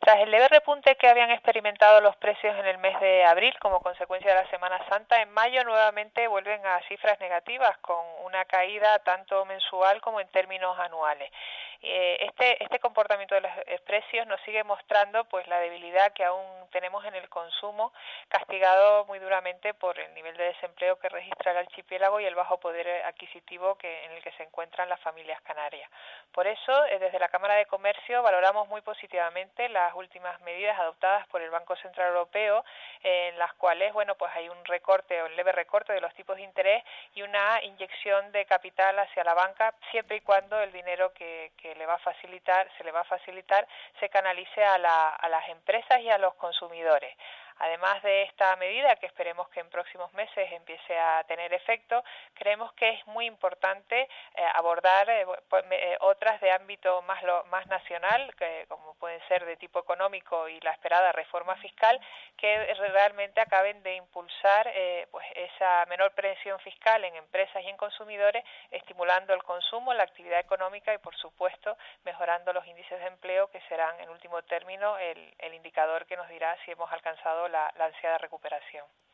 Tras el leve repunte que habían experimentado los precios en el mes de abril como consecuencia de la Semana Santa, en mayo nuevamente vuelven a cifras negativas con una caída tanto mensual como en términos anuales. Este comportamiento de los precios nos sigue mostrando pues la debilidad que aún tenemos en el consumo, castigado muy duramente por el nivel de desempleo que registra el archipiélago y el bajo poder adquisitivo en el que se encuentran las familias canarias. Por eso, desde la Cámara de Comercio valoramos muy positivamente las últimas medidas adoptadas por el Banco Central Europeo, en las cuales pues hay un recorte o un leve recorte de los tipos de interés y una inyección de capital hacia la banca, siempre y cuando el dinero que se le va a facilitar se canalice a las empresas y a los consumidores. Además de esta medida, que esperemos que en próximos meses empiece a tener efecto, creemos que es muy importante abordar otras de ámbito más nacional, como pueden ser de tipo económico y la esperada reforma fiscal, que realmente acaben de impulsar esa menor presión fiscal en empresas y en consumidores, estimulando el consumo, la actividad económica y, por supuesto, mejorando los índices de empleo, que serán, en último término, el indicador que nos dirá si hemos alcanzado la ansiada recuperación.